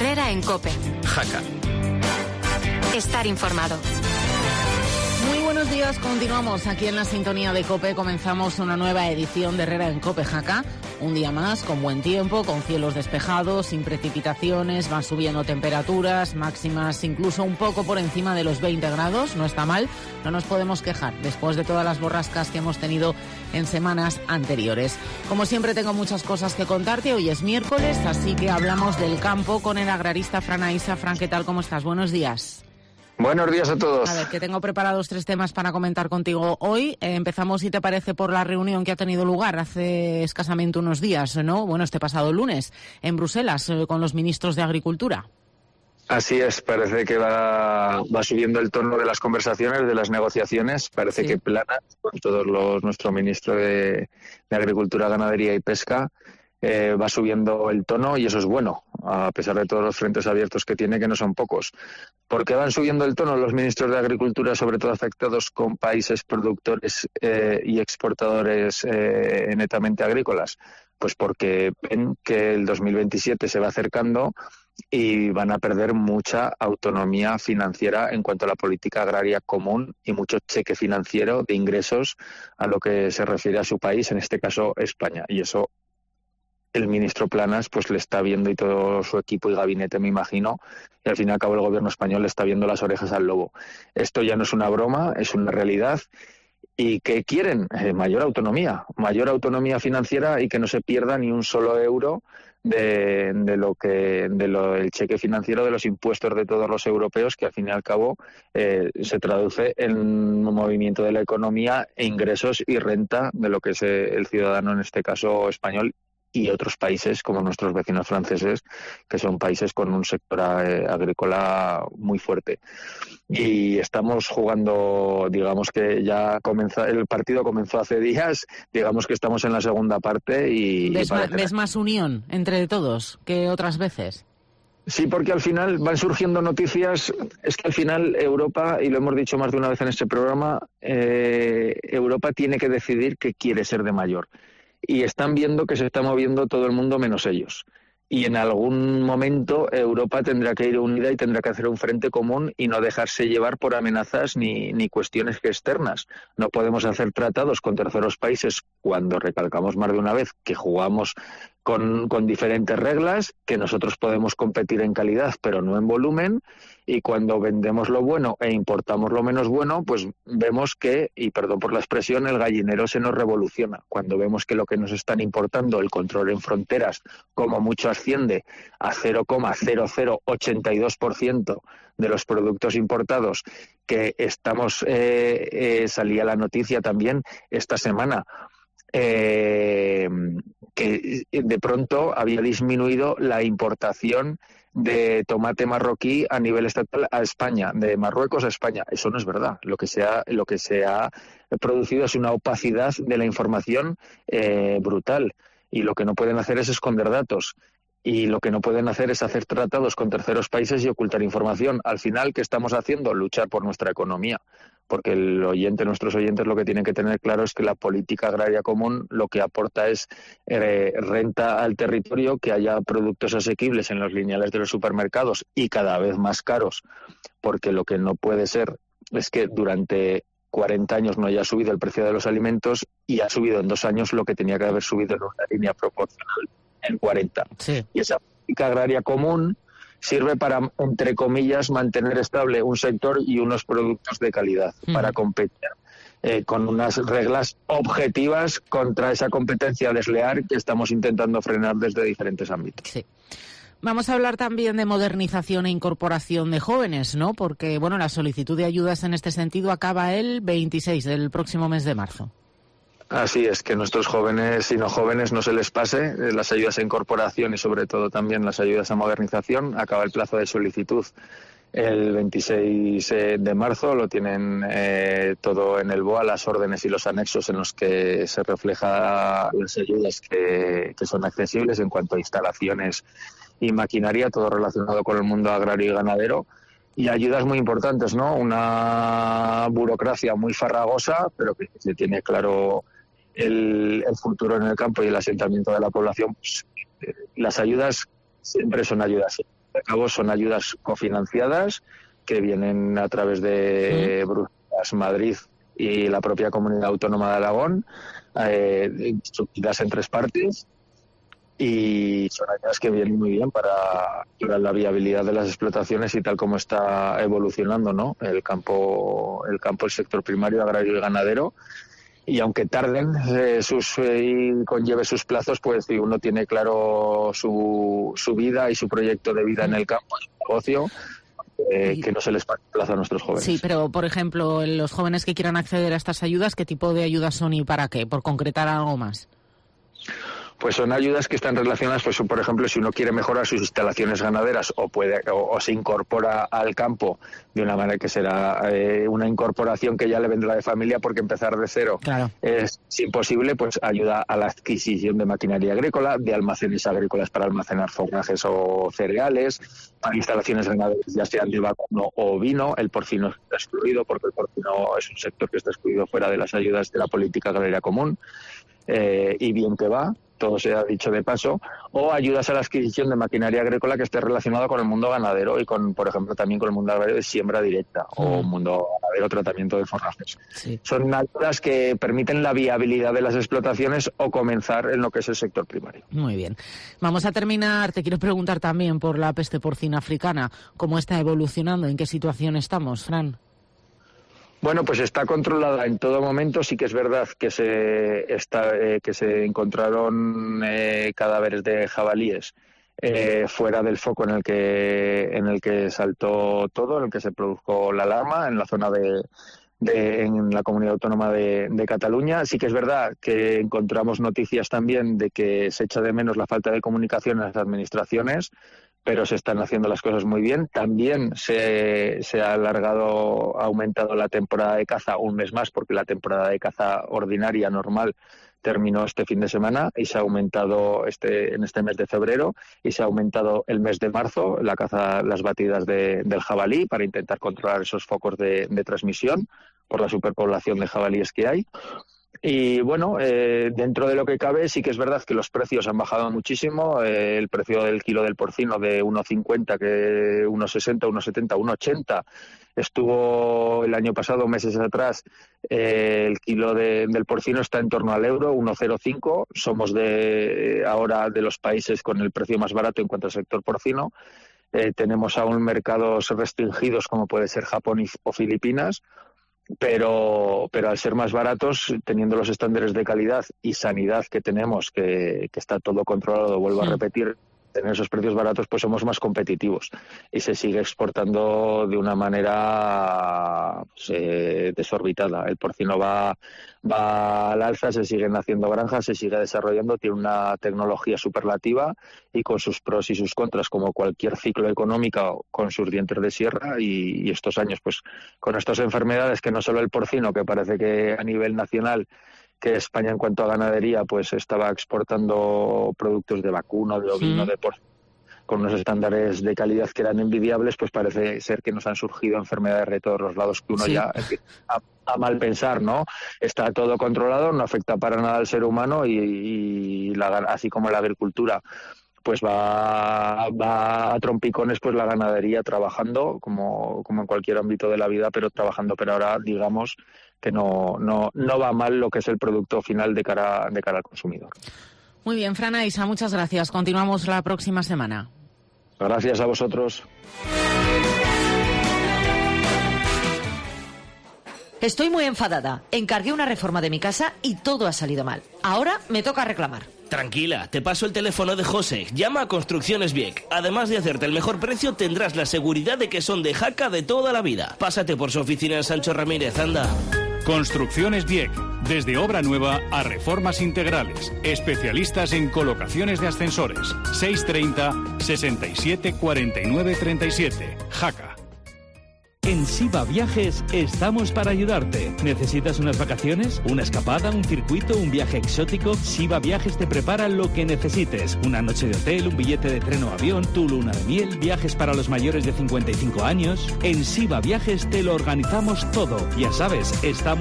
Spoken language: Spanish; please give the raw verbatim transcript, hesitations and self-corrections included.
Herrera en COPE. Jaca. Estar informado. Muy buenos días, continuamos aquí en la sintonía de COPE. Comenzamos una nueva edición de Herrera en COPE Jaca. Un día más, con buen tiempo, con cielos despejados, sin precipitaciones, van subiendo temperaturas máximas incluso un poco por encima de los veinte grados. No está mal, no nos podemos quejar después de todas las borrascas que hemos tenido en semanas anteriores. Como siempre, tengo muchas cosas que contarte. Hoy es miércoles, así que hablamos del campo con el agrarista Fran Aisa. Fran, ¿qué tal? ¿Cómo estás? Buenos días. Buenos días a todos. A ver, que tengo preparados tres temas para comentar contigo hoy. Eh, empezamos, si te parece, por la reunión que ha tenido lugar hace escasamente unos días, ¿no? Bueno, este pasado lunes, en Bruselas, eh, con los ministros de Agricultura. Así es, parece que va, va subiendo el tono de las conversaciones, de las negociaciones. Parece Sí. que plana con todos los, nuestro ministro de, de Agricultura, Ganadería y Pesca. Eh, va subiendo el tono y eso es bueno, a pesar de todos los frentes abiertos que tiene, que no son pocos. ¿Por qué van subiendo el tono los ministros de Agricultura, sobre todo afectados con países productores eh, y exportadores eh, netamente agrícolas? Pues porque ven que el dos mil veintisiete se va acercando y van a perder mucha autonomía financiera en cuanto a la política agraria común y mucho cheque financiero de ingresos a lo que se refiere a su país, en este caso España. Y eso el ministro Planas pues le está viendo, y todo su equipo y gabinete, me imagino, y al fin y al cabo el gobierno español le está viendo las orejas al lobo. Esto ya no es una broma, es una realidad. ¿Y qué quieren? Eh, mayor autonomía, mayor autonomía financiera y que no se pierda ni un solo euro de, de lo que de lo el cheque financiero de los impuestos de todos los europeos, que al fin y al cabo eh, se traduce en un movimiento de la economía e ingresos y renta de lo que es eh, el ciudadano, en este caso español, y otros países como nuestros vecinos franceses, que son países con un sector eh, agrícola muy fuerte. Y estamos jugando, digamos que ya comenzó, el partido comenzó hace días, digamos que estamos en la segunda parte y... ¿Ves, y ma- ¿Ves más unión entre todos que otras veces? Sí, porque al final van surgiendo noticias. Es que al final Europa, y lo hemos dicho más de una vez en este programa, eh, Europa tiene que decidir qué quiere ser de mayor. Y están viendo que se está moviendo todo el mundo menos ellos. Y en algún momento Europa tendrá que ir unida y tendrá que hacer un frente común y no dejarse llevar por amenazas ni, ni cuestiones externas. No podemos hacer tratados con terceros países cuando recalcamos más de una vez que jugamos con, con diferentes reglas, que nosotros podemos competir en calidad pero no en volumen, y cuando vendemos lo bueno e importamos lo menos bueno, pues vemos que, y perdón por la expresión, el gallinero se nos revoluciona. Cuando vemos que lo que nos están importando, el control en fronteras, como mucho asciende a cero coma cero cero ochenta y dos por ciento de los productos importados, que estamos, eh, eh, salía la noticia también esta semana, eh, que de pronto había disminuido la importación de tomate marroquí a nivel estatal a España, de Marruecos a España. Eso no es verdad. Lo que se ha, lo que se ha producido es una opacidad de la información eh, brutal, y lo que no pueden hacer es esconder datos. Y lo que no pueden hacer es hacer tratados con terceros países y ocultar información. Al final, ¿qué estamos haciendo? Luchar por nuestra economía. Porque el oyente, nuestros oyentes, lo que tienen que tener claro es que la política agraria común lo que aporta es eh, renta al territorio, que haya productos asequibles en los lineales de los supermercados y cada vez más caros. Porque lo que no puede ser es que durante cuarenta años no haya subido el precio de los alimentos y ha subido en dos años lo que tenía que haber subido en una línea proporcional en cuarenta. Sí. Y esa política agraria común sirve para, entre comillas, mantener estable un sector y unos productos de calidad, mm. para competir eh, con unas reglas objetivas contra esa competencia desleal que estamos intentando frenar desde diferentes ámbitos. Sí. Vamos a hablar también de modernización e incorporación de jóvenes, ¿no? Porque, bueno, la solicitud de ayudas en este sentido acaba el veintiséis del próximo mes de marzo. Así es, que nuestros jóvenes y no jóvenes no se les pase las ayudas a incorporación y sobre todo también las ayudas a modernización. Acaba el plazo de solicitud el veintiséis de marzo, lo tienen eh, todo en el B O A, las órdenes y los anexos en los que se refleja las ayudas que, que son accesibles en cuanto a instalaciones y maquinaria, todo relacionado con el mundo agrario y ganadero. Y ayudas muy importantes, ¿no? Una burocracia muy farragosa, pero que se tiene claro el, el futuro en el campo y el asentamiento de la población. Pues, eh, las ayudas siempre son ayudas. de cabo son ayudas cofinanciadas que vienen a través de sí. Bruselas, Madrid y la propia Comunidad Autónoma de Aragón, eh, distribuidas en tres partes, y son ayudas que vienen muy bien para, para la viabilidad de las explotaciones y tal como está evolucionando, ¿no? El campo, el campo, el sector primario, agrario y ganadero. Y aunque tarden eh, sus, eh, y conlleve sus plazos, pues si uno tiene claro su, su vida y su proyecto de vida en el campo, su negocio, eh, que no se les pase plazo a nuestros jóvenes. Sí, pero por ejemplo, los jóvenes que quieran acceder a estas ayudas, ¿qué tipo de ayudas son y para qué? Por concretar algo más. Pues son ayudas que están relacionadas, pues por ejemplo, si uno quiere mejorar sus instalaciones ganaderas o puede o, o se incorpora al campo de una manera que será eh, una incorporación que ya le vendrá de familia, porque empezar de cero claro. es imposible, pues ayuda a la adquisición de maquinaria agrícola, de almacenes agrícolas para almacenar forrajes o cereales, para instalaciones ganaderas ya sean de vacuno o ovino. El porcino está excluido porque el porcino es un sector que está excluido fuera de las ayudas de la política agraria común, eh, y bien que va. Todo se ha dicho de paso, o ayudas a la adquisición de maquinaria agrícola que esté relacionada con el mundo ganadero y con, por ejemplo, también con el mundo agrario de siembra directa mm. o mundo ganadero tratamiento de forrajes. Sí. Son ayudas que permiten la viabilidad de las explotaciones o comenzar en lo que es el sector primario. Muy bien. Vamos a terminar. Te quiero preguntar también por la peste porcina africana. ¿Cómo está evolucionando? ¿En qué situación estamos, Fran? Bueno, pues está controlada en todo momento. Sí que es verdad que se está, eh, que se encontraron eh, cadáveres de jabalíes eh, fuera del foco en el que en el que saltó todo, en el que se produjo la alarma en la zona de, de en la Comunidad Autónoma de, de Cataluña. Sí que es verdad que encontramos noticias también de que se echa de menos la falta de comunicación en las administraciones, pero se están haciendo las cosas muy bien. También se, se ha alargado, ha aumentado la temporada de caza un mes más, porque la temporada de caza ordinaria, normal, terminó este fin de semana y se ha aumentado este en este mes de febrero, y se ha aumentado el mes de marzo la caza, las batidas de, del jabalí, para intentar controlar esos focos de, de transmisión por la superpoblación de jabalíes que hay. Y bueno, eh, dentro de lo que cabe, sí que es verdad que los precios han bajado muchísimo. Eh, el precio del kilo del porcino de uno cincuenta, que uno sesenta, uno setenta, uno ochenta, estuvo el año pasado, meses atrás, eh, el kilo de, del porcino está en torno al euro, uno cero cinco. Somos de ahora de los países con el precio más barato en cuanto al sector porcino. Eh, tenemos aún mercados restringidos como puede ser Japón y, o Filipinas, pero pero al ser más baratos, teniendo los estándares de calidad y sanidad que tenemos, que, que está todo controlado, vuelvo sí. a repetir, tener esos precios baratos, pues somos más competitivos y se sigue exportando de una manera pues, eh, desorbitada. El porcino va, va al alza, se siguen haciendo granjas, se sigue desarrollando, tiene una tecnología superlativa y con sus pros y sus contras, como cualquier ciclo económico, con sus dientes de sierra. Y, y estos años, pues con estas enfermedades, que no solo el porcino, que parece que a nivel nacional, que España en cuanto a ganadería pues estaba exportando productos de vacuno, de ovino, sí. de porcino, con unos estándares de calidad que eran envidiables, pues parece ser que nos han surgido enfermedades de todos los lados que uno sí. ya a, a mal pensar, ¿no? Está todo controlado, no afecta para nada al ser humano y, y la, así como la agricultura pues va, va a trompicones, pues la ganadería trabajando como, como en cualquier ámbito de la vida, pero trabajando, pero ahora digamos que no, no, no va mal lo que es el producto final de cara, de cara al consumidor. Muy bien, Fran Aisa, muchas gracias. Continuamos la próxima semana. Gracias a vosotros. Estoy muy enfadada. Encargué una reforma de mi casa y todo ha salido mal. Ahora me toca reclamar. Tranquila, te paso el teléfono de José. Llama a Construcciones Vieck. Además de hacerte el mejor precio, tendrás la seguridad de que son de Jaca de toda la vida. Pásate por su oficina en Sancho Ramírez, anda. Construcciones Vieck. Desde obra nueva a reformas integrales. Especialistas en colocaciones de ascensores. seiscientos treinta, sesenta y siete, cuarenta y nueve, treinta y siete. Jaca. En Siva Viajes estamos para ayudarte. ¿Necesitas unas vacaciones? ¿Una escapada? ¿Un circuito? ¿Un viaje exótico? Siva Viajes te prepara lo que necesites. Una noche de hotel, un billete de tren o avión, tu luna de miel, viajes para los mayores de cincuenta y cinco años. En Siva Viajes te lo organizamos todo. Ya sabes, estamos